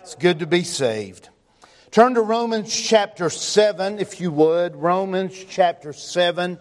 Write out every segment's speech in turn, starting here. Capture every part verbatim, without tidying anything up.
It's good to be saved. Turn to Romans chapter seven, if you would. Romans chapter seven.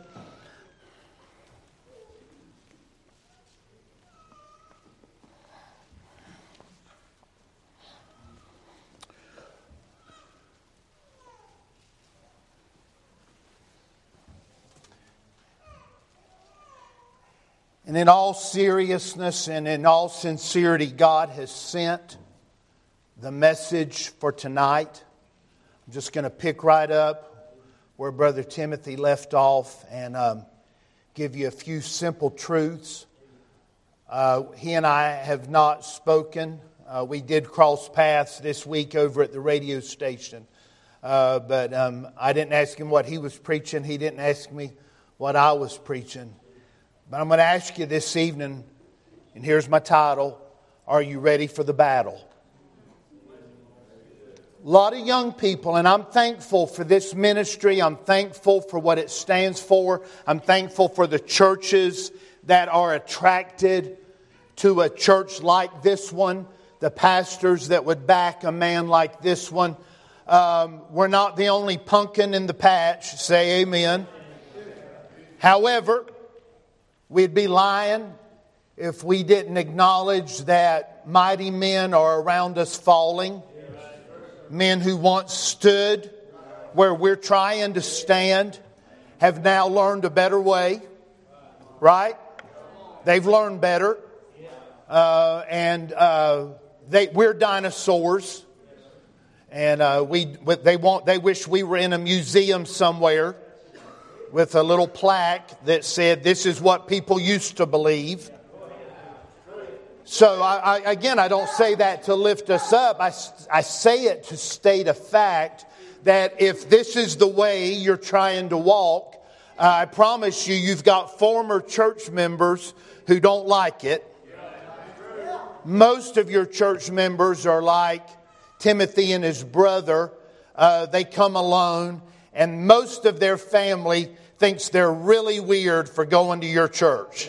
And in all seriousness and in all sincerity, God has sent the message for tonight. I'm just going to pick right up where Brother Timothy left off and um, give you a few simple truths. Uh, he and I have not spoken. Uh, we did cross paths this week over at the radio station. Uh, but um, I didn't ask him what he was preaching. He didn't ask me what I was preaching. But I'm going to ask you this evening, and here's my title, Are you ready for the battle? A lot of young people, and I'm thankful for this ministry. I'm thankful for what it stands for. I'm thankful for the churches that are attracted to a church like this one, the pastors that would back a man like this one. Um, we're not the only pumpkin in the patch. Say amen. However, we'd be lying if we didn't acknowledge that mighty men are around us falling. Men who once stood where we're trying to stand have now learned a better way. Right? They've learned better. Uh, and uh, they, we're dinosaurs. And uh, we they want they wish we were in a museum somewhere with a little plaque that said, this is what people used to believe. So, I, I, again, I don't say that to lift us up. I, I say it to state a fact that if this is the way you're trying to walk, uh, I promise you, you've got former church members who don't like it. Most of your church members are like Timothy and his brother. Uh, they come alone, and most of their family thinks they're really weird for going to your church.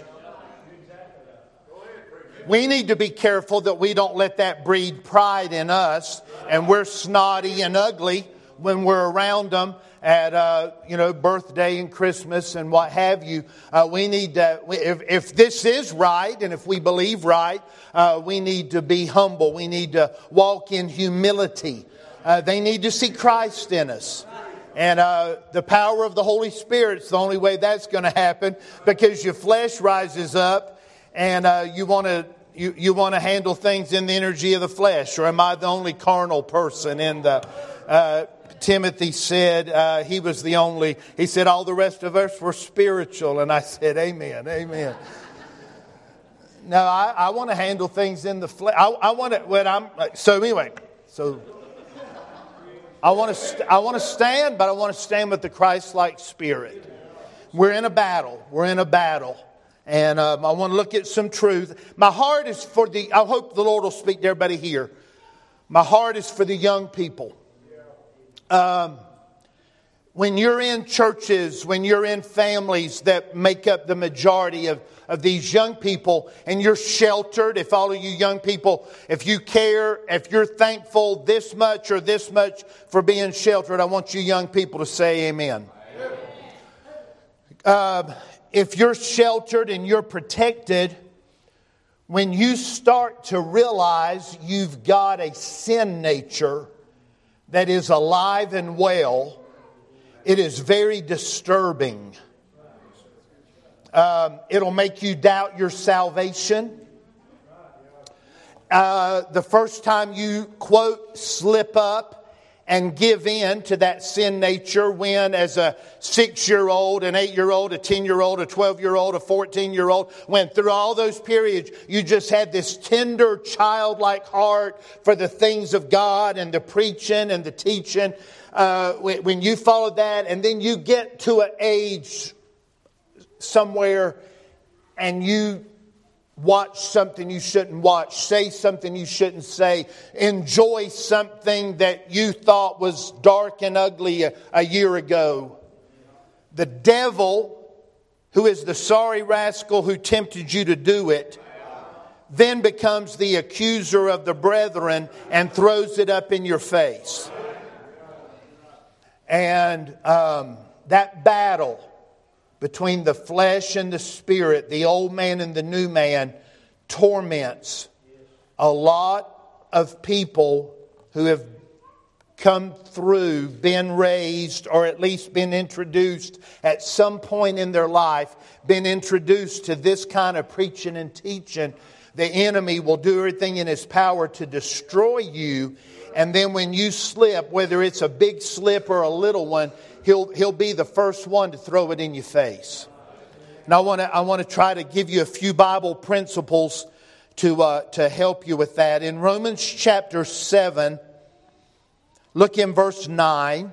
We need to be careful that we don't let that breed pride in us, and we're snotty and ugly when we're around them at uh, you know birthday and Christmas and what have you. Uh, we need to, if, if this is right and if we believe right, uh, we need to be humble. We need to walk in humility. Uh, they need to see Christ in us. And uh, the power of the Holy Spirit is the only way that's going to happen, because your flesh rises up and uh, you want to you, you want to handle things in the energy of the flesh. Or am I the only carnal person in the... Uh, Timothy said uh, he was the only... He said all the rest of us were spiritual. And I said, amen, amen. No, I, I want to handle things in the flesh. I, I want to... When I'm, so anyway, so... I want to I want to stand, but I want to stand with the Christ-like spirit. We're in a battle. We're in a battle. And um, I want to look at some truth. My heart is for the... I hope the Lord will speak to everybody here. My heart is for the young people. Um, when you're in churches, when you're in families that make up the majority of, of these young people, and you're sheltered, if all of you young people, if you care, if you're thankful this much or this much for being sheltered, I want you young people to say amen. Uh, if you're sheltered and you're protected, when you start to realize you've got a sin nature that is alive and well, it is very disturbing. Um, it'll make you doubt your salvation. Uh, the first time you, quote, slip up and give in to that sin nature, when as a six-year-old, an eight-year-old, a ten-year-old, a twelve-year-old, a fourteen-year-old, went through all those periods, you just had this tender, childlike heart for the things of God and the preaching and the teaching. Uh, when you followed that, and then you get to an age somewhere and you watch something you shouldn't watch, say something you shouldn't say, enjoy something that you thought was dark and ugly a, a year ago. The devil, who is the sorry rascal who tempted you to do it, then becomes the accuser of the brethren and throws it up in your face. And um, that battle between the flesh and the spirit, the old man and the new man, torments a lot of people who have come through, been raised, or at least been introduced at some point in their life, been introduced to this kind of preaching and teaching. The enemy will do everything in his power to destroy you. And then when you slip, whether it's a big slip or a little one, he'll he'll be the first one to throw it in your face. And I want to I want to try to give you a few Bible principles to uh, to help you with that. In Romans chapter seven, look in verse nine.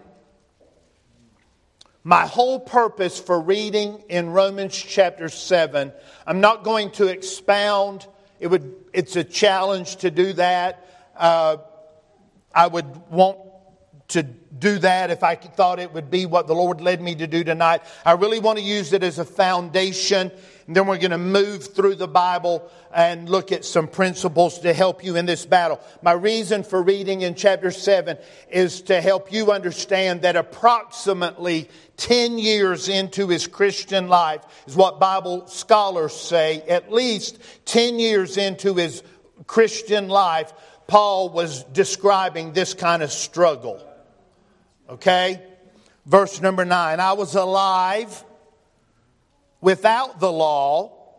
My whole purpose for reading in Romans chapter seven, I'm not going to expound. It would it's a challenge to do that. Uh, I would want to do that if I thought it would be what the Lord led me to do tonight. I really want to use it as a foundation. And then we're going to move through the Bible and look at some principles to help you in this battle. My reason for reading in chapter seven is to help you understand that approximately ten years into his Christian life is what Bible scholars say. At least ten years into his Christian life, Paul was describing this kind of struggle. Okay? Verse number nine. I was alive without the law,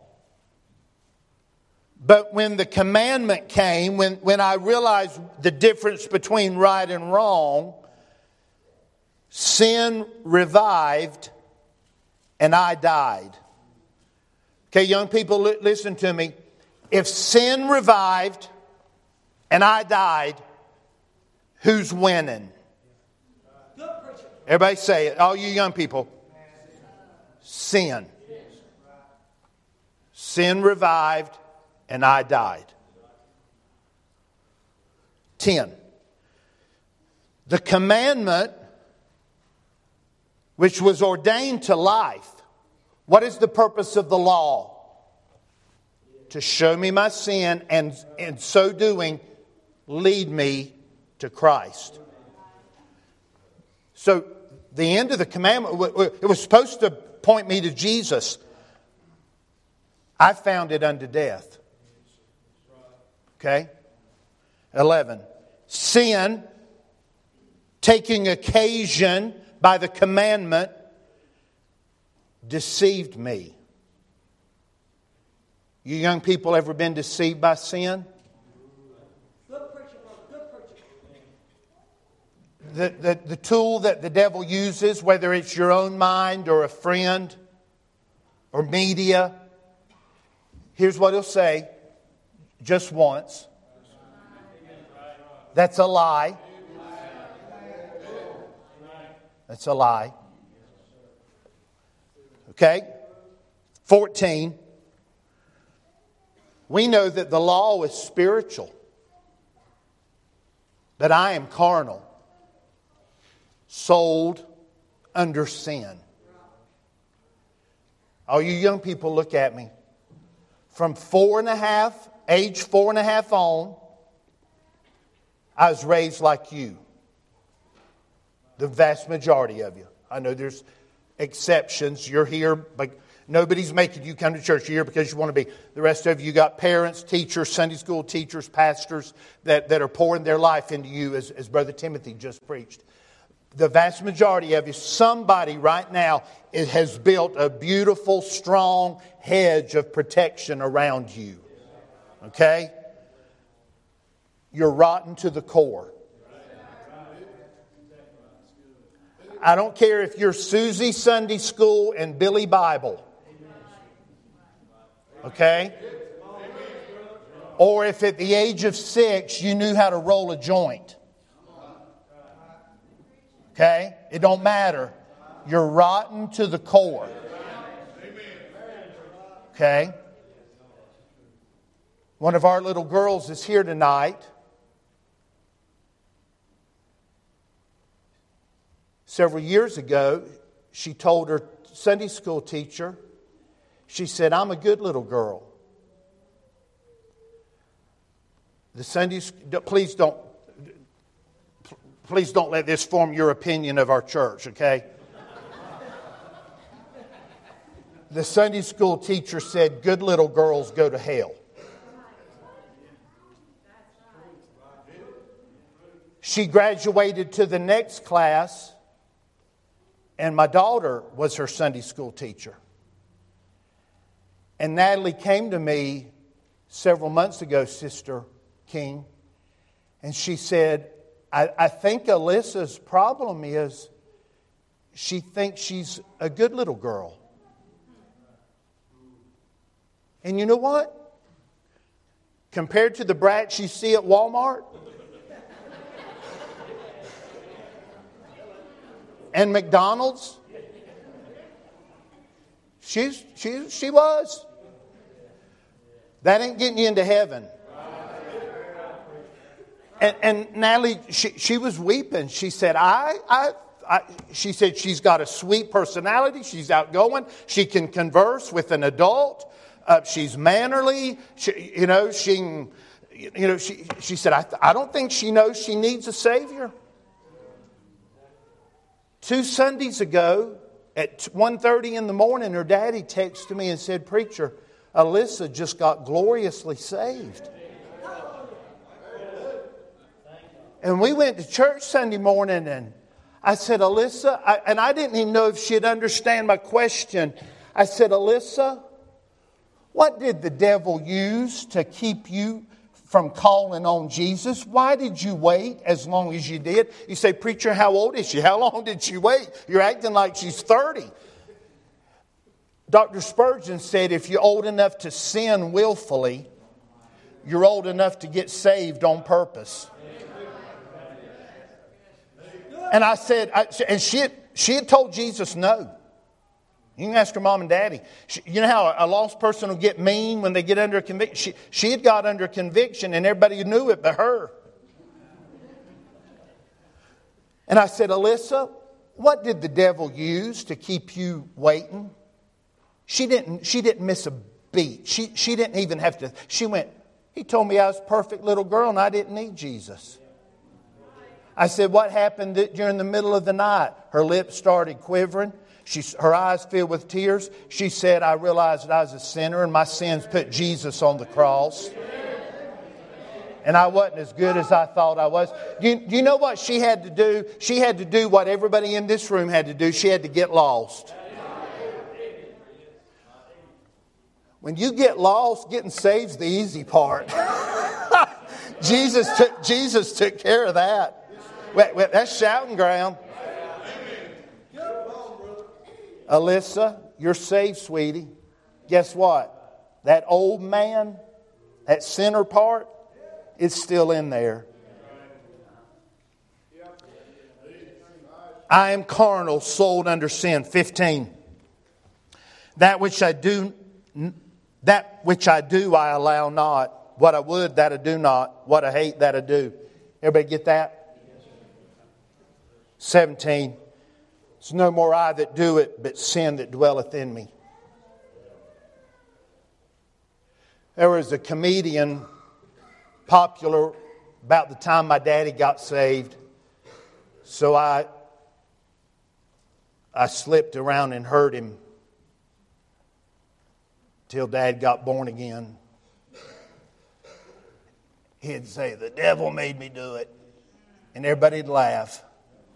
but when the commandment came, when, when I realized the difference between right and wrong, sin revived and I died. Okay, young people, li- listen to me. If sin revived and I died, who's winning? Everybody say it. All you young people. Sin. Sin revived and I died. Ten. The commandment which was ordained to life. What is the purpose of the law? To show me my sin and in so doing lead me to Christ. So the end of the commandment, it was supposed to point me to Jesus. I found it unto death. Okay? eleven. Sin, taking occasion by the commandment, deceived me. You young people ever been deceived by sin? The, the, the tool that the devil uses, whether it's your own mind or a friend or media, here's what he'll say just once. That's a lie. That's a lie. Okay? fourteen. We know that the law is spiritual, but I am carnal, sold under sin. All you young people, look at me. From four and a half, age four and a half on, I was raised like you. The vast majority of you. I know there's exceptions. You're here, but nobody's making you come to church. You're here because you want to be. The rest of you got parents, teachers, Sunday school teachers, pastors that, that are pouring their life into you, as, as Brother Timothy just preached. The vast majority of you, somebody right now has built a beautiful, strong hedge of protection around you. Okay? You're rotten to the core. I don't care if you're Susie Sunday School and Billy Bible. Okay? Or if at the age of six you knew how to roll a joint. Okay? It don't matter. You're rotten to the core. Okay? One of our little girls is here tonight. Several years ago, she told her Sunday school teacher, she said, "I'm a good little girl." The Sunday, please don't, please don't let this form your opinion of our church, okay? The Sunday school teacher said, good little girls go to hell. She graduated to the next class, and my daughter was her Sunday school teacher. And Natalie came to me several months ago, Sister King, and she said, I, I think Alyssa's problem is she thinks she's a good little girl. And you know what? Compared to the brats you see at Walmart and McDonald's, she's, she, she was. That ain't getting you into heaven. And, and Natalie, she, she was weeping. She said, I, I, I, she said she's got a sweet personality. She's outgoing. She can converse with an adult. Uh, she's mannerly. She, you know, she, you know, she, she said, I, I don't think she knows she needs a Savior. Two Sundays ago, at one thirty in the morning, her daddy texted me and said, Preacher, Alyssa just got gloriously saved. And we went to church Sunday morning, and I said, Alyssa, I, and I didn't even know if she'd understand my question. I said, Alyssa, what did the devil use to keep you from calling on Jesus? Why did you wait as long as you did? You say, Preacher, how old is she? How long did she wait? You're acting like she's thirty. Doctor Spurgeon said, if you're old enough to sin willfully, you're old enough to get saved on purpose. And I said, I, and she had, she had told Jesus no. You can ask her mom and daddy. She, you know how a lost person will get mean when they get under a conviction? She, she had got under conviction and everybody knew it but her. And I said, Alyssa, what did the devil use to keep you waiting? She didn't, she didn't miss a beat. She, she didn't even have to. She went, he told me I was a perfect little girl and I didn't need Jesus. I said, what happened during the middle of the night? Her lips started quivering. She, her eyes filled with tears. She said, I realized that I was a sinner and my sins put Jesus on the cross. And I wasn't as good as I thought I was. Do you, do you know what she had to do? She had to do what everybody in this room had to do. She had to get lost. When you get lost, getting saved's the easy part. Jesus took, Jesus took care of that. Wait, wait, that's shouting ground. Alyssa, you're saved, sweetie. Guess what? That old man, that sinner part, is still in there. I am carnal, sold under sin. fifteen. That which I do, that which I do, I allow not. What I would, that I do not. What I hate, that I do. Everybody get that? seventeen. It's no more I that do it, but sin that dwelleth in me. There was a comedian popular about the time my daddy got saved. So I, I slipped around and heard him till Dad got born again. He'd say, the devil made me do it. And everybody'd laugh.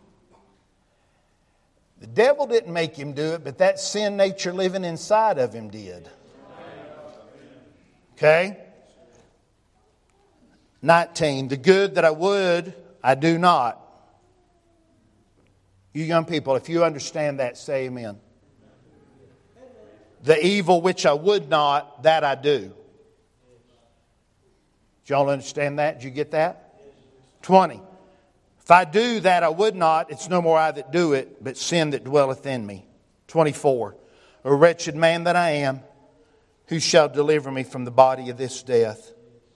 The devil didn't make him do it, but that sin nature living inside of him did. Okay? nineteen. The good that I would, I do not. You young people, if you understand that, say amen. The evil which I would not, that I do. Did y'all understand that? Did you get that? twenty. If I do that I would not, it's no more I that do it, but sin that dwelleth in me. twenty-four. A wretched man that I am, who shall deliver me from the body of this death?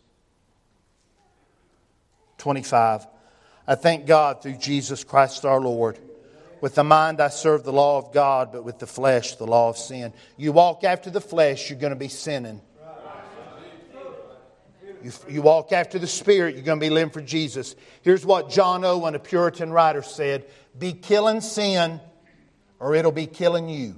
twenty-five. I thank God through Jesus Christ our Lord. With the mind I serve the law of God, but with the flesh the law of sin. You walk after the flesh, you're going to be sinning. You, you walk after the Spirit, you're going to be living for Jesus. Here's what John Owen, a Puritan writer, said. Be killing sin or it'll be killing you.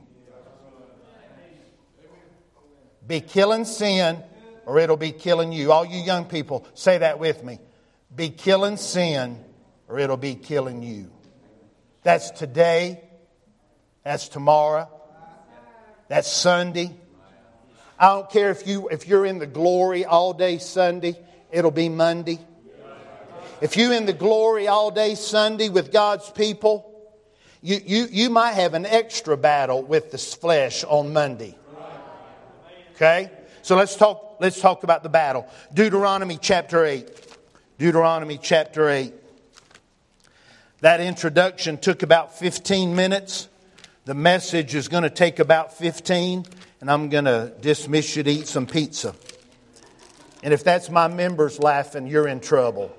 Be killing sin or it'll be killing you. All you young people, say that with me. Be killing sin or it'll be killing you. That's today. That's tomorrow. That's Sunday. I don't care if, you, if you're in the glory all day Sunday, it'll be Monday. If you're in the glory all day Sunday with God's people, you, you, you might have an extra battle with the flesh on Monday. Okay? So let's talk, let's talk about the battle. Deuteronomy chapter eight. Deuteronomy chapter eight. That introduction took about fifteen minutes. The message is going to take about fifteen. And I'm going to dismiss you to eat some pizza. And if that's my members laughing, you're in trouble.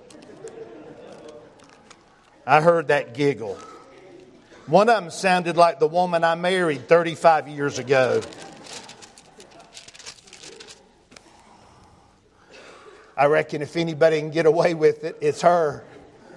I heard that giggle. One of them sounded like the woman I married thirty-five years ago. I reckon if anybody can get away with it, it's her.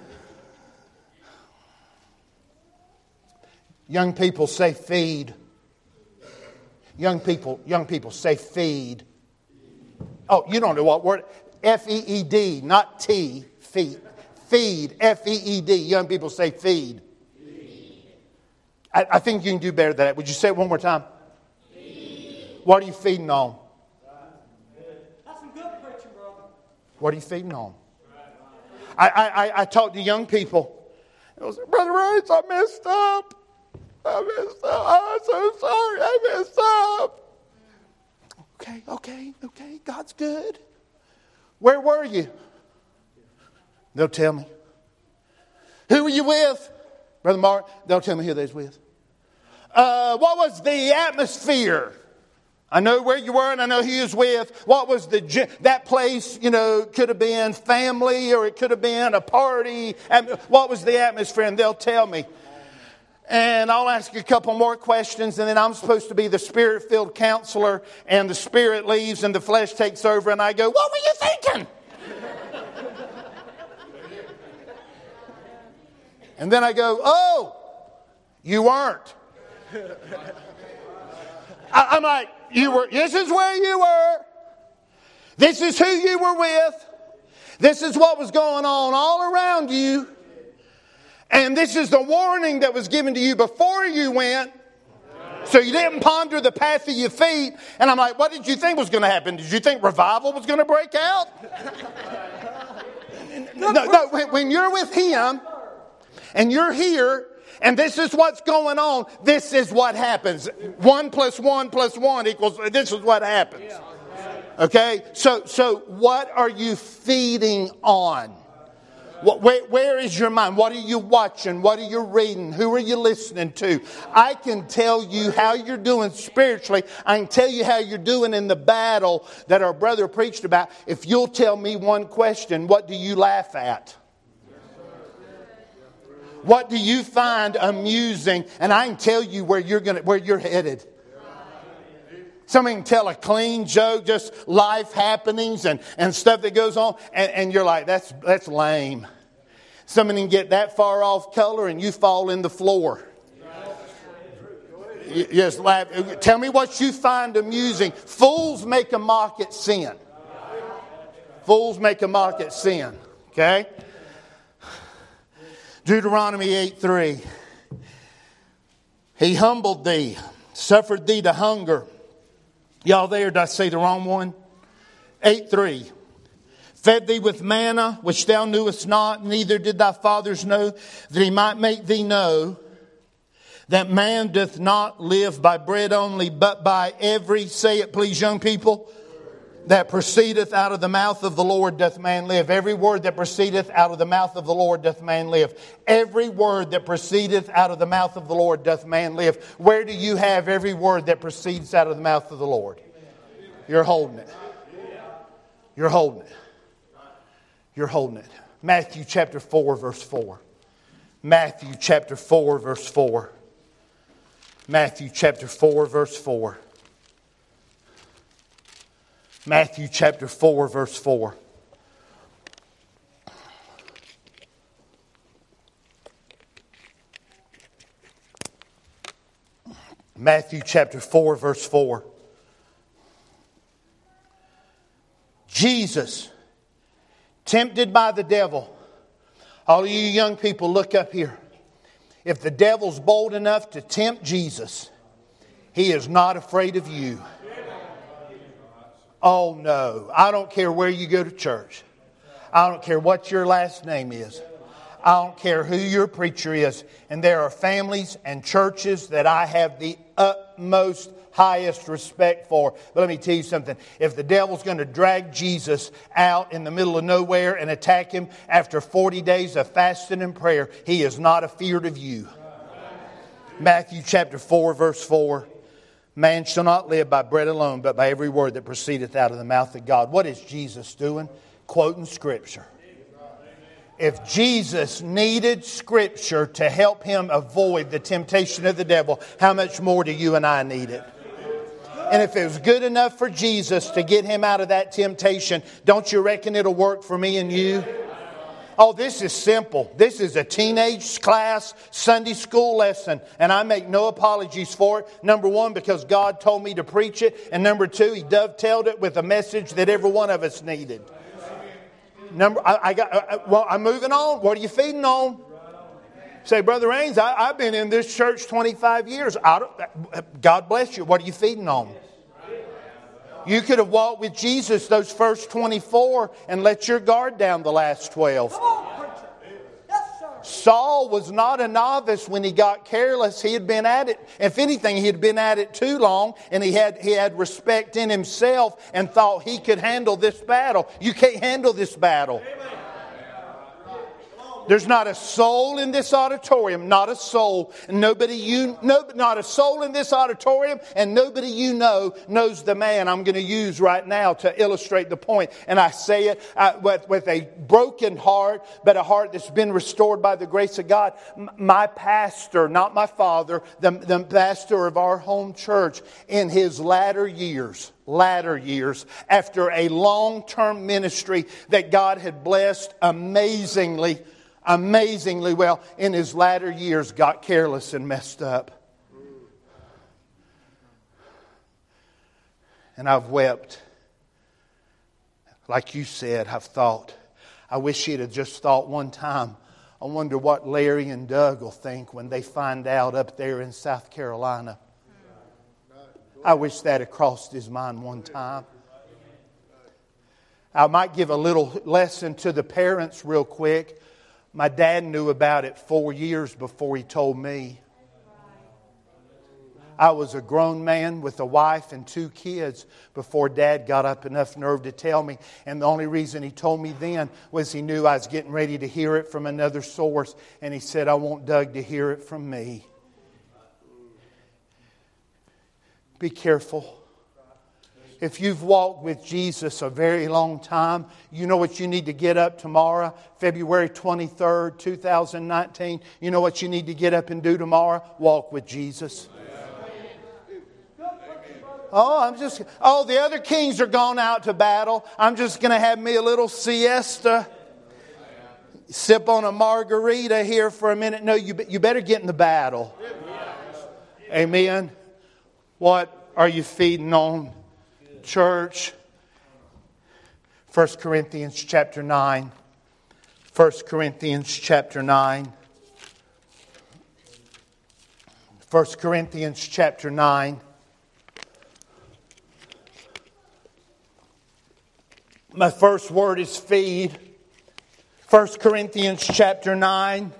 Young people say feed. Young people, young people say feed. Oh, you don't know what word? F E E D, not T, feed. Feed, F E E D. Young people say feed. feed. I, I think you can do better than that. Would you say it one more time? Feed. What are you feeding on? That's some good preaching, brother. What are you feeding on? I, I, I talk to young people. I say, Brother Rice, I messed up. I messed up. I'm so sorry. I messed up. Okay, okay, okay. God's good. Where were you? They'll tell me. Who were you with? Brother Mark, they'll tell me who they was with. Uh, what was the atmosphere? I know where you were and I know who you was with. What was the, that place, you know, could have been family or it could have been a party. What was the atmosphere? And they'll tell me. And I'll ask you a couple more questions, and then I'm supposed to be the Spirit-filled counselor, and the Spirit leaves and the flesh takes over, and I go, what were you thinking? And then I go, oh, you weren't. I, I'm like, you were. This is where you were. This is who you were with. This is what was going on all around you. And this is the warning that was given to you before you went. So you didn't ponder the path of your feet. And I'm like, what did you think was going to happen? Did you think revival was going to break out? No, no. When, when you're with Him and you're here and this is what's going on, this is what happens. One plus one plus one equals, this is what happens. Okay? So, so what are you feeding on? What, where, where is your mind? What are you watching? What are you reading? Who are you listening to? I can tell you how you're doing spiritually. I can tell you how you're doing in the battle that our brother preached about. If you'll tell me one question, what do you laugh at? What do you find amusing? And I can tell you where you're gonna, where you're headed. Somebody can tell a clean joke, just life happenings and, and stuff that goes on. And, and you're like, that's that's lame. Somebody can get that far off color and you fall in the floor. You just laugh. Tell me what you find amusing. Fools make a mock at sin. Fools make a mock at sin. Okay? Deuteronomy eight three. He humbled thee, suffered thee to hunger. Y'all there, did I say the wrong one? eight three. Fed thee with manna, which thou knewest not, neither did thy fathers know, that he might make thee know that man doth not live by bread only, but by every, say it please young people, that proceedeth out of the mouth of the Lord doth man live. Every word that proceedeth out of the mouth of the Lord doth man live. Every word that proceedeth out of the mouth of the Lord doth man live. Where do you have every word that proceeds out of the mouth of the Lord? You're holding it. You're holding it. You're holding it. Matthew chapter four, verse four. Matthew chapter four, verse four. Matthew chapter four, verse four. Matthew chapter four, verse four. Matthew chapter four, verse four. Jesus, tempted by the devil. All of you young people, look up here. If the devil's bold enough to tempt Jesus, he is not afraid of you. Oh no, I don't care where you go to church. I don't care what your last name is. I don't care who your preacher is. And there are families and churches that I have the utmost, highest respect for. But let me tell you something. If the devil's going to drag Jesus out in the middle of nowhere and attack him after forty days of fasting and prayer, he is not afeard of you. Matthew chapter four, verse four. Man shall not live by bread alone, but by every word that proceedeth out of the mouth of God. What is Jesus doing? Quoting Scripture. If Jesus needed Scripture to help him avoid the temptation of the devil, how much more do you and I need it? And if it was good enough for Jesus to get him out of that temptation, don't you reckon it'll work for me and you? Oh, this is simple. This is a teenage class Sunday school lesson, and I make no apologies for it. Number one, because God told me to preach it, and number two, He dovetailed it with a message that every one of us needed. Number, I, I got. I, well, I'm moving on. What are you feeding on? Say, Brother Raines, I, I've been in this church twenty-five years. I don't, God bless you. What are you feeding on? You could have walked with Jesus those first twenty-four and let your guard down the last twelve. Come on, preacher. Yes, sir. Saul was not a novice when he got careless. He had been at it. If anything, he had been at it too long, and he had he had respect in himself and thought he could handle this battle. You can't handle this battle. There's not a soul in this auditorium, not a soul. Nobody you, no, not a soul in this auditorium, and nobody you know knows the man I'm going to use right now to illustrate the point. And I say it uh, with, with a broken heart, but a heart that's been restored by the grace of God. M- my pastor, not my father, the, the pastor of our home church, in his latter years, latter years, after a long-term ministry that God had blessed amazingly, amazingly well, in his latter years got careless and messed up. And I've wept. Like you said, I've thought. I wish he'd have just thought one time, I wonder what Larry and Doug will think when they find out up there in South Carolina. I wish that had crossed his mind one time. I might give a little lesson to the parents real quick. My dad knew about it four years before he told me. I was a grown man with a wife and two kids before Dad got up enough nerve to tell me. And the only reason he told me then was he knew I was getting ready to hear it from another source. And he said, I want Doug to hear it from me. Be careful. If you've walked with Jesus a very long time, you know what you need to get up tomorrow, February twenty-third, twenty nineteen. You know what you need to get up and do tomorrow? Walk with Jesus. Oh, I'm just, oh, the other kings are gone out to battle. I'm just going to have me a little siesta. Sip on a margarita here for a minute. No, you, you better get in the battle. Amen. What are you feeding on? Church, First Corinthians chapter nine. First Corinthians chapter nine. First Corinthians chapter nine. My first word is feed. First Corinthians chapter nine,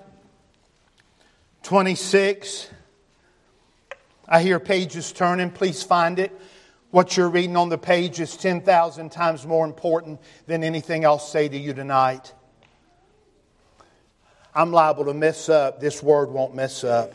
twenty-six. I hear pages turning. Please find it. What you're reading on the page is ten thousand times more important than anything I'll say to you tonight. I'm liable to mess up. This word won't mess up.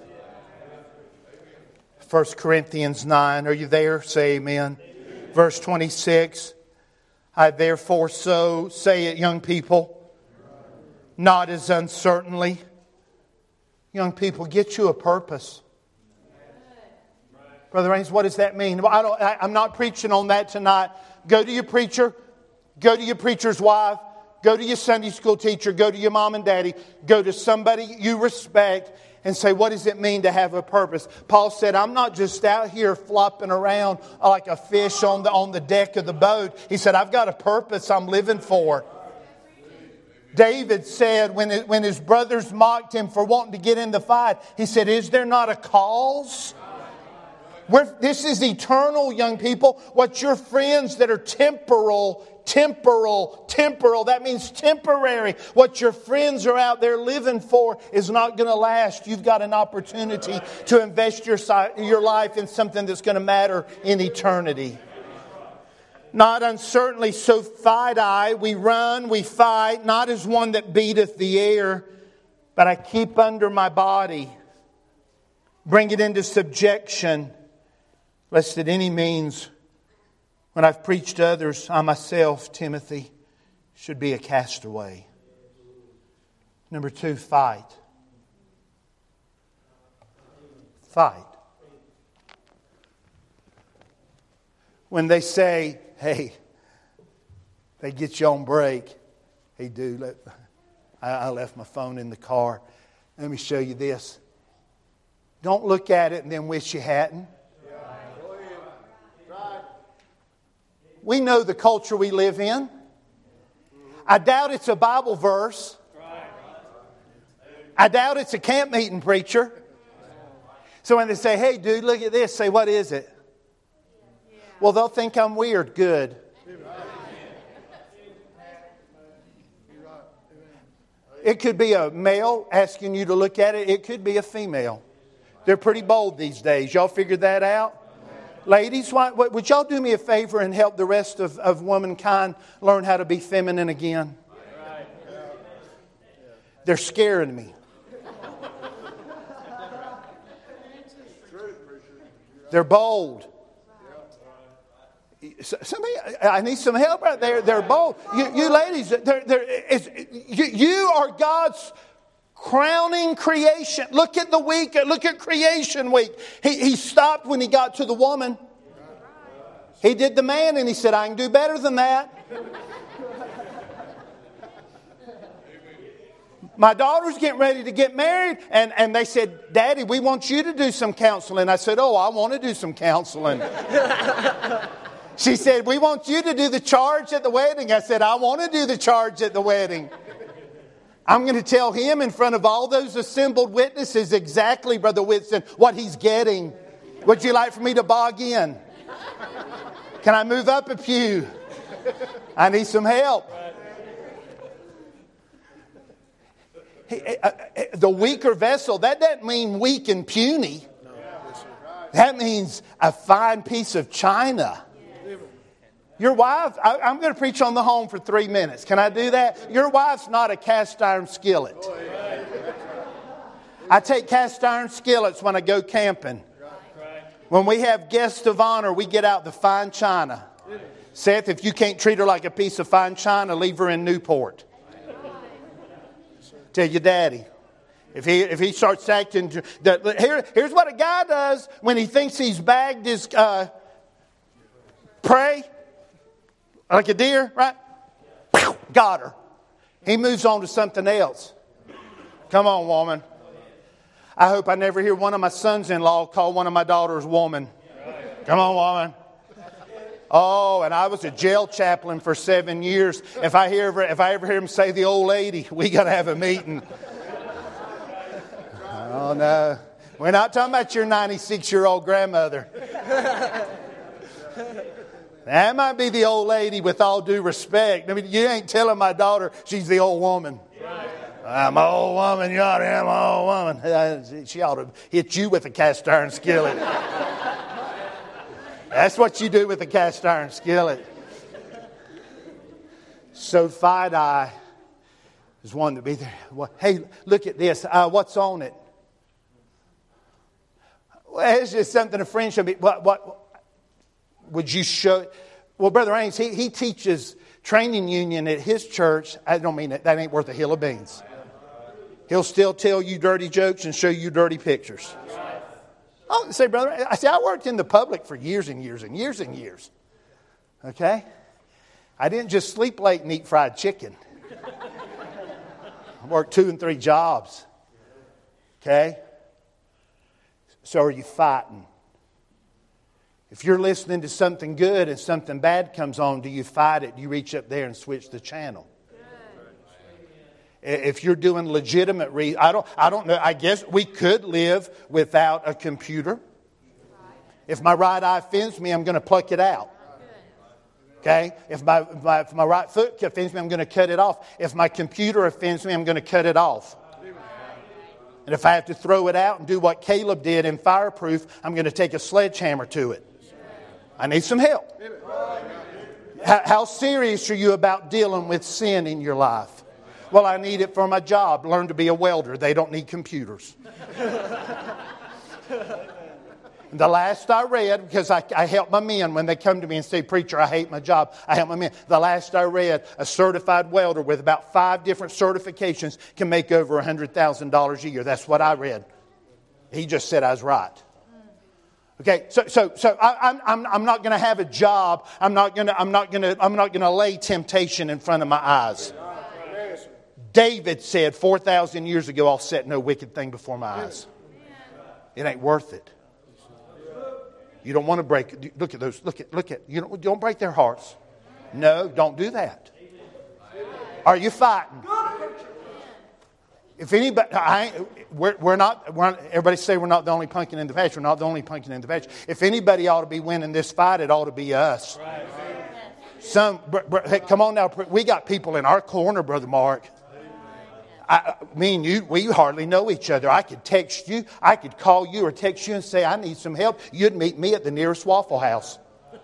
First Corinthians nine. Are you there? Say amen. Amen. Verse twenty-six. I therefore so say it, young people, not as uncertainly. Young people, get you a purpose. Brother Raines, what does that mean? I don't, I, I'm not preaching on that tonight. Go to your preacher. Go to your preacher's wife. Go to your Sunday school teacher. Go to your mom and daddy. Go to somebody you respect and say, what does it mean to have a purpose? Paul said, I'm not just out here flopping around like a fish on the, on the deck of the boat. He said, I've got a purpose I'm living for. David said when, it, when his brothers mocked him for wanting to get in the fight, he said, is there not a cause? We're, this is eternal, young people. What your friends that are temporal, temporal, temporal, that means temporary. What your friends are out there living for is not going to last. You've got an opportunity to invest your, your life in something that's going to matter in eternity. Not uncertainly, so fight I. We run, we fight, not as one that beateth the air, but I keep under my body. Bring it into subjection, lest at any means, when I've preached to others, I myself, Timothy, should be a castaway. Number two, fight. Fight. When they say, hey, they get you on break. Hey, dude, let, I, I left my phone in the car. Let me show you this. Don't look at it and then wish you hadn't. We know the culture we live in. I doubt it's a Bible verse. I doubt it's a camp meeting preacher. So when they say, hey, dude, look at this, say, what is it? Well, they'll think I'm weird. Good. It could be a male asking you to look at it. It could be a female. They're pretty bold these days. Y'all figured that out? Ladies, why, would y'all do me a favor and help the rest of, of womankind learn how to be feminine again? They're scaring me. They're bold. Somebody, I need some help right there. They're bold. You, you ladies, they're, they're, it's, you, you are God's crowning creation. Look at the week. Look at creation week. He, he stopped when he got to the woman. He did the man and he said, I can do better than that. My daughter's getting ready to get married. And, and they said, Daddy, we want you to do some counseling. I said, oh, I want to do some counseling. She said, we want you to do the charge at the wedding. I said, I want to do the charge at the wedding. I'm going to tell him in front of all those assembled witnesses exactly, Brother Whitson, what he's getting. Would you like for me to bog in? Can I move up a pew? I need some help. The weaker vessel, that doesn't mean weak and puny. That means a fine piece of china. Your wife, I, I'm going to preach on the home for three minutes. Can I do that? Your wife's not a cast iron skillet. I take cast iron skillets when I go camping. When we have guests of honor, we get out the fine china. Seth, if you can't treat her like a piece of fine china, leave her in Newport. Tell your daddy. If he if he starts acting, the, here, here's what a guy does when he thinks he's bagged his uh, prey. Like a deer, right? Got her. He moves on to something else. Come on, woman. I hope I never hear one of my sons-in-law call one of my daughters woman. Come on, woman. Oh, and I was a jail chaplain for seven years. If I hear, if I ever hear him say the old lady, we got to have a meeting. Oh, no. We're not talking about your ninety-six-year-old grandmother. That might be the old lady with all due respect. I mean, you ain't telling my daughter she's the old woman. Right. I'm an old woman. You ought to have an old woman. She ought to hit you with a cast iron skillet. That's what you do with a cast iron skillet. So fight I is one to be there. Hey, look at this. Uh, what's on it? Well, it's just something a friend should be. What? What? Would you show? Well, Brother Ames, he, he teaches training union at his church. I don't mean that. That ain't worth a hill of beans. He'll still tell you dirty jokes and show you dirty pictures. Oh, say, brother, I say, I worked in the public for years and years and years and years. Okay? I didn't just sleep late and eat fried chicken. I worked two and three jobs. Okay? So are you fighting? If you're listening to something good and something bad comes on, do you fight it? Do you reach up there and switch the channel? If you're doing legitimate reason, I don't, I don't know. I guess we could live without a computer. If my right eye offends me, I'm going to pluck it out. Okay? If my, if my, if my right foot offends me, I'm going to cut it off. If my computer offends me, I'm going to cut it off. And if I have to throw it out and do what Caleb did in Fireproof, I'm going to take a sledgehammer to it. I need some help. How, how serious are you about dealing with sin in your life? Well, I need it for my job. Learn to be a welder. They don't need computers. The last I read, because I, I help my men when they come to me and say, "Preacher, I hate my job." I help my men. The last I read, a certified welder with about five different certifications can make over one hundred thousand dollars a year. That's what I read. He just said I was right. Okay, so so so I, I'm I'm I'm not going to have a job. I'm not going to I'm not going to I'm not going to lay temptation in front of my eyes. David said four thousand years ago, "I'll set no wicked thing before my eyes." It ain't worth it. You don't want to break. Look at those. Look at. Look at. You don't. Don't break their hearts. No, don't do that. Are you fighting? If anybody, I, we're, we're not. We're not. Everybody say we're not the only pumpkin in the patch. We're not the only pumpkin in the patch. If anybody ought to be winning this fight, it ought to be us. Some. Hey, come on now. We got people in our corner, Brother Mark. I, me and you, we hardly know each other. I could text you, I could call you or text you and say, "I need some help." You'd meet me at the nearest Waffle House.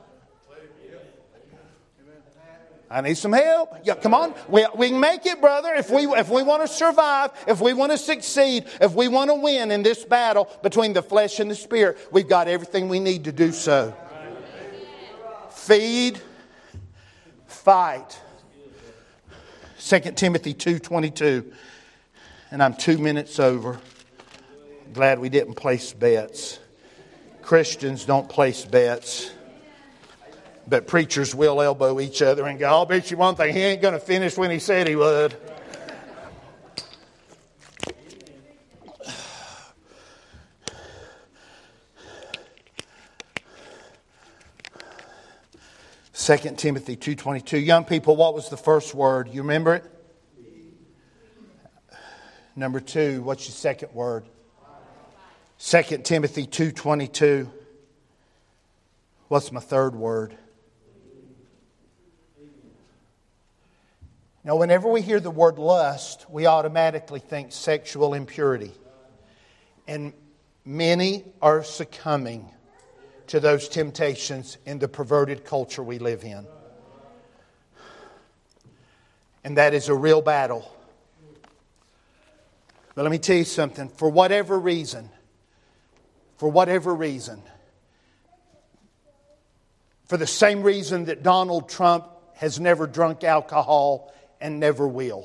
I need some help. Yeah, come on. We, we can make it, brother. If we, if we want to survive, if we want to succeed, if we want to win in this battle between the flesh and the spirit, we've got everything we need to do so. Feed, fight. Second Timothy two twenty-two. And I'm two minutes over. Glad we didn't place bets. Christians don't place bets. But preachers will elbow each other and go, "I'll bet you one thing, he ain't going to finish when he said he would." Second Timothy two twenty-two. Young people, what was the first word? You remember it? Number two, what's your second word? Second Timothy two twenty-two. What's my third word? Now, whenever we hear the word lust, we automatically think sexual impurity. And many are succumbing to those temptations in the perverted culture we live in. And that is a real battle. But let me tell you something. For whatever reason, for whatever reason, for the same reason that Donald Trump has never drunk alcohol and never will.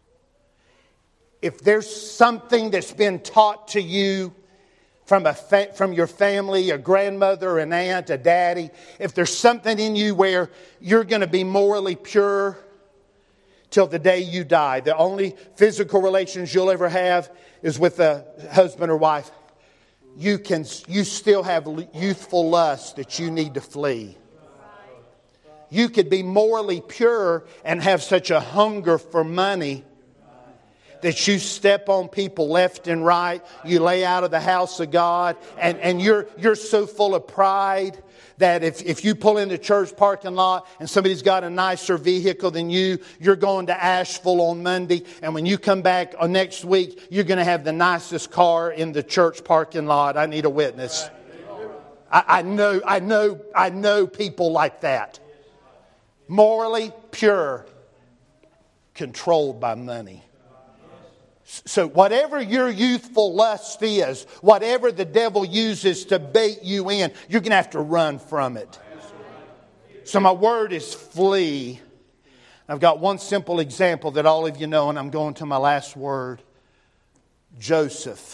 If there's something that's been taught to you from a fa- from your family, a grandmother, an aunt, a daddy, if there's something in you where you're going to be morally pure till the day you die, the only physical relations you'll ever have is with a husband or wife, you can you still have youthful lust that you need to flee. You could be morally pure and have such a hunger for money that you step on people left and right. You lay out of the house of God, and, and you're you're so full of pride that if, if you pull in the church parking lot and somebody's got a nicer vehicle than you, you're going to Asheville on Monday, and when you come back on next week, you're going to have the nicest car in the church parking lot. I need a witness. I, I know, I know, I know people like that. Morally pure, controlled by money. So whatever your youthful lust is, whatever the devil uses to bait you in, you're going to have to run from it. So my word is flee. I've got one simple example that all of you know, and I'm going to my last word. Joseph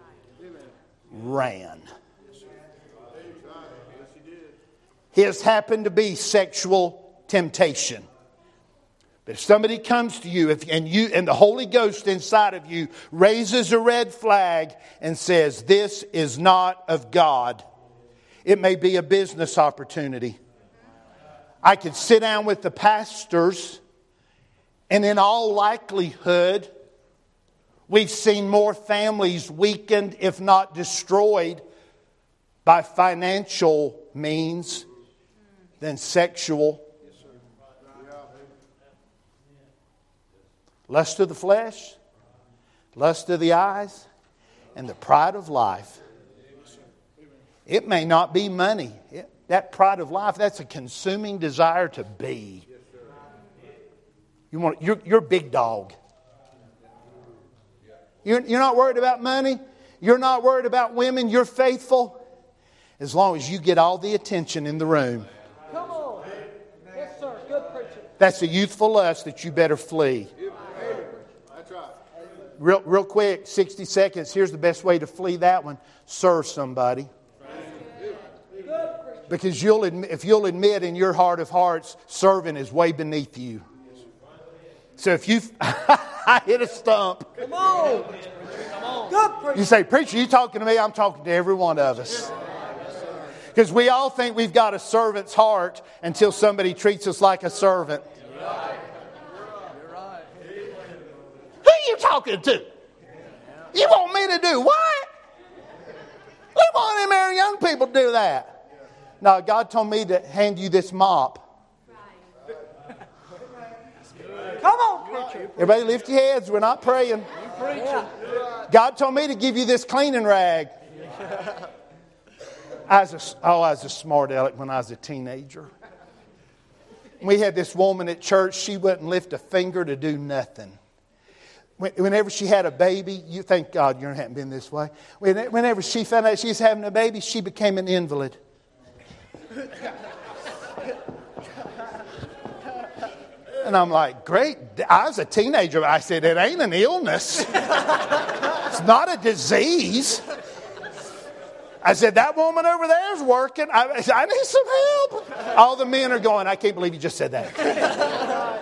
ran. His happened to be sexual temptation. But if somebody comes to you if, and you and the Holy Ghost inside of you raises a red flag and says, this is not of God, it may be a business opportunity. I could sit down with the pastors, and in all likelihood, we've seen more families weakened, if not destroyed, by financial means than sexual. Lust of the flesh, lust of the eyes, and the pride of life. It may not be money. It, that pride of life, that's a consuming desire to be. You want, you're, you're big dog. You're, you're not worried about money. You're not worried about women. You're faithful as long as you get all the attention in the room. Come on. Yes, sir. Good preaching. That's a youthful lust that you better flee. Real, real quick, sixty seconds. Here's the best way to flee that one. Serve somebody. Because you'll admit, if you'll admit in your heart of hearts, serving is way beneath you. So if you... I hit a stump. Come on. Come on. Good preaching. You say, preacher, you talking to me? I'm talking to every one of us. Because we all think we've got a servant's heart until somebody treats us like a servant. Who are you talking to? You want me to do what? We want them our young people to do that. No, God told me to hand you this mop. Come on, preacher. Everybody lift your heads. We're not praying. God told me to give you this cleaning rag. I was a, oh, I was a smart aleck when I was a teenager. We had this woman at church. She wouldn't lift a finger to do nothing. Whenever she had a baby, you thank God you haven't been this way. Whenever she found out she was having a baby, she became an invalid. And I'm like, great. I was a teenager. I said, it ain't an illness. It's not a disease. I said, that woman over there is working. I, I need some help. All the men are going, I can't believe you just said that.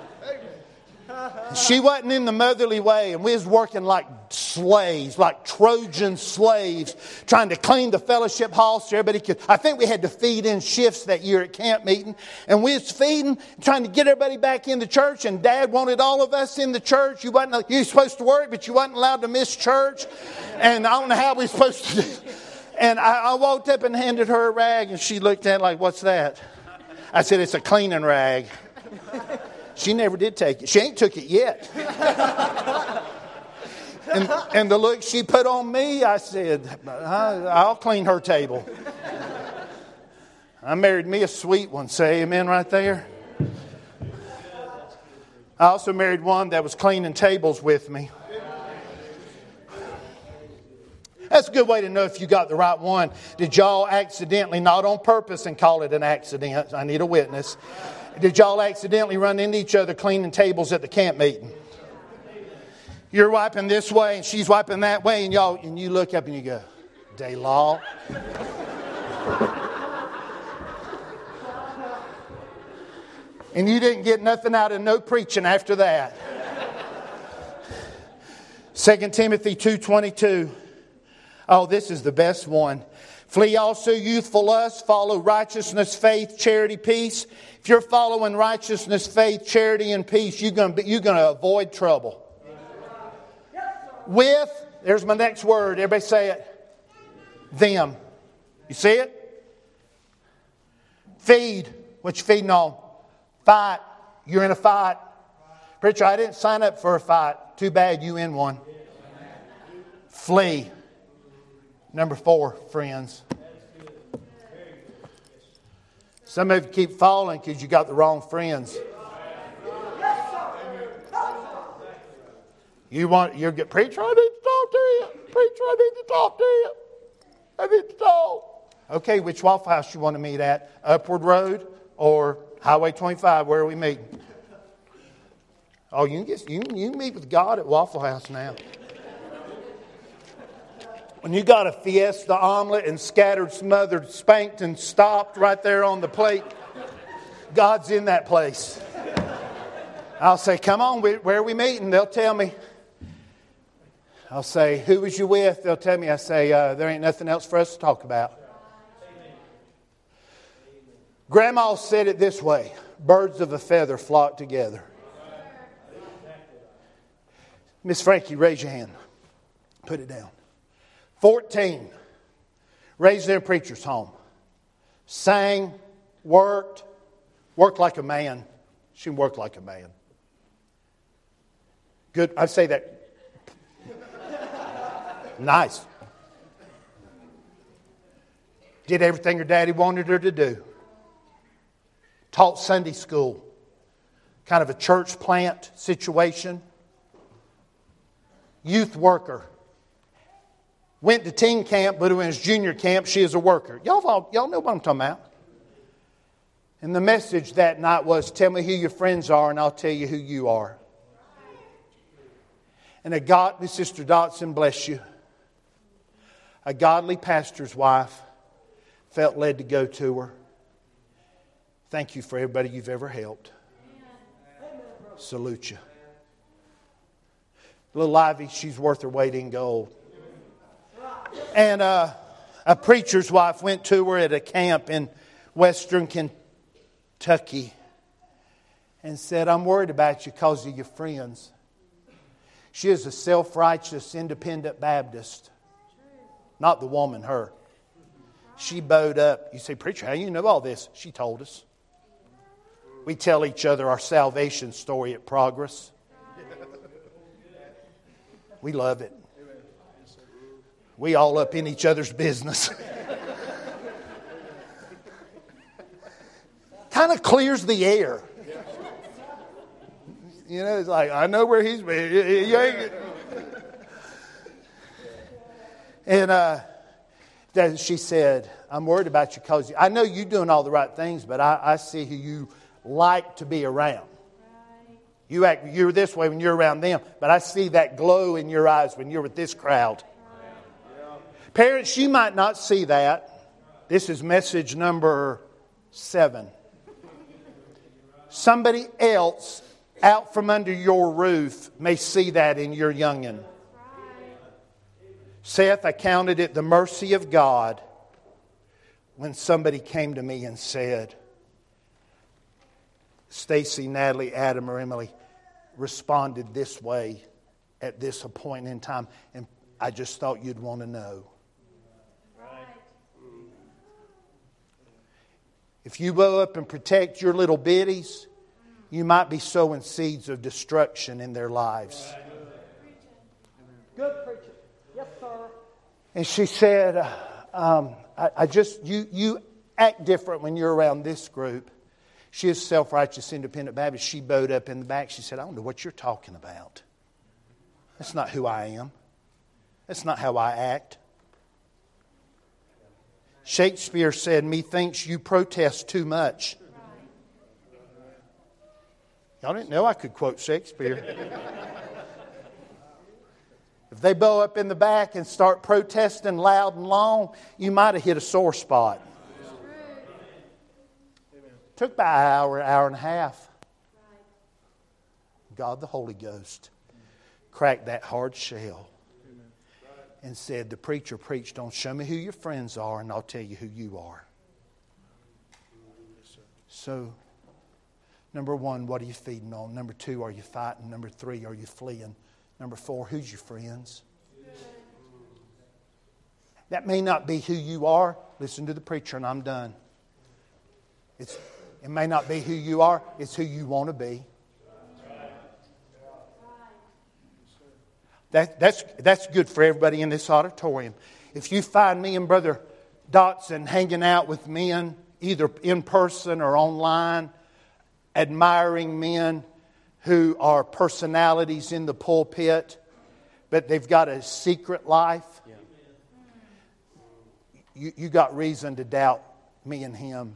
She wasn't in the motherly way, and we was working like slaves, like Trojan slaves, trying to clean the fellowship hall so everybody could. I think we had to feed in shifts that year at camp meeting, and we was feeding, trying to get everybody back in the church. And Dad wanted all of us in the church. You wasn't you were supposed to work, but you wasn't allowed to miss church. And I don't know how we were supposed to do. And I, I walked up and handed her a rag, and she looked at it like, "What's that?" I said, "It's a cleaning rag." She never did take it. She ain't took it yet. and, and the look she put on me, I said, I'll clean her table. I married me a sweet one. Say amen right there. I also married one that was cleaning tables with me. That's a good way to know if you got the right one. Did y'all accidentally, not on purpose and call it an accident? I need a witness. Did y'all accidentally run into each other cleaning tables at the camp meeting? You're wiping this way and she's wiping that way, and y'all and you look up and you go, "Daylaw." And you didn't get nothing out of no preaching after that. Second Timothy two twenty-two. Oh, this is the best one. Flee also youthful lust, follow righteousness, faith, charity, peace. If you're following righteousness, faith, charity, and peace, you're going to, you're going to avoid trouble. With, there's my next word. Everybody say it. Them. You see it? Feed. What you feeding on? Fight. You're in a fight. Preacher, I didn't sign up for a fight. Too bad you in one. Flee. Number four, friends. Some of you keep falling because you got the wrong friends. You want, you're get preacher, I need to talk to you. Preacher, I need to talk to you. I need to talk. Okay, which Waffle House you want to meet at? Upward Road or Highway twenty-five? Where are we meeting? Oh, you can get you you can meet with God at Waffle House now. When you got a Fiesta omelet and scattered, smothered, spanked, and stopped right there on the plate, God's in that place. I'll say, come on, where are we meeting? They'll tell me. I'll say, who was you with? They'll tell me. I say, uh, there ain't nothing else for us to talk about. Grandma said it this way: birds of a feather flock together. Miss Frankie, raise your hand. Put it down. fourteen. Raised in a preacher's home. Sang, worked, worked like a man. She worked like a man. Good. I say that. Nice. Did everything her daddy wanted her to do. Taught Sunday school. Kind of a church plant situation. Youth worker. Went to teen camp, but when it was junior camp, she is a worker. Y'all, y'all know what I'm talking about. And the message that night was, tell me who your friends are and I'll tell you who you are. And a godly, Sister Dotson, bless you, a godly pastor's wife felt led to go to her. Thank you for everybody you've ever helped. Salute you. Little Ivy, she's worth her weight in gold. And uh, a preacher's wife went to her at a camp in western Kentucky and said, I'm worried about you because of your friends. She is a self-righteous, independent Baptist. Not the woman, her. She bowed up. You say, preacher, how do you know all this? She told us. We tell each other our salvation story at Progress. We love it. We all up in each other's business. Kind of clears the air. You know, it's like, I know where he's been. And uh, then she said, I'm worried about you because I know you're doing all the right things, but I, I see who you like to be around. You act, you're this way when you're around them, but I see that glow in your eyes when you're with this crowd. Parents, you might not see that. This is message number seven. Somebody else out from under your roof may see that in your youngin'. Seth, I counted it the mercy of God when somebody came to me and said, Stacy, Natalie, Adam, or Emily responded this way at this point in time, and I just thought you'd want to know. If you go up and protect your little biddies, you might be sowing seeds of destruction in their lives. Good preacher. Yes, sir. And she said, um, I, I just, you, you act different when you're around this group. She is self-righteous, independent Baptist. She bowed up in the back. She said, I don't know what you're talking about. That's not who I am. That's not how I act. Shakespeare said, methinks you protest too much. Y'all didn't know I could quote Shakespeare. If they bow up in the back and start protesting loud and long, you might have hit a sore spot. Took about an hour, hour and a half. God the Holy Ghost cracked that hard shell and said, the preacher preached on, show me who your friends are and I'll tell you who you are. So, number one, what are you feeding on? Number two, are you fighting? Number three, are you fleeing? Number four, who's your friends? That may not be who you are. Listen to the preacher and I'm done. It's, it may not be who you are. It's who you want to be. That, that's, that's good for everybody in this auditorium. If you find me and Brother Dotson hanging out with men, either in person or online, admiring men who are personalities in the pulpit, but they've got a secret life, yeah. you, you got reason to doubt me and him.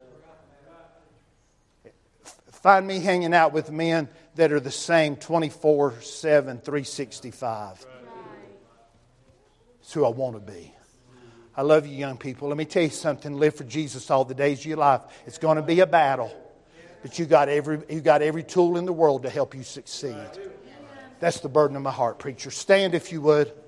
Find me hanging out with men that are the same twenty-four seven, three sixty-five. That's who I want to be. I love you, young people. Let me tell you something. Live for Jesus all the days of your life. It's going to be a battle. but you got every you got every tool in the world to help you succeed. That's the burden of my heart, preacher. Stand if you would.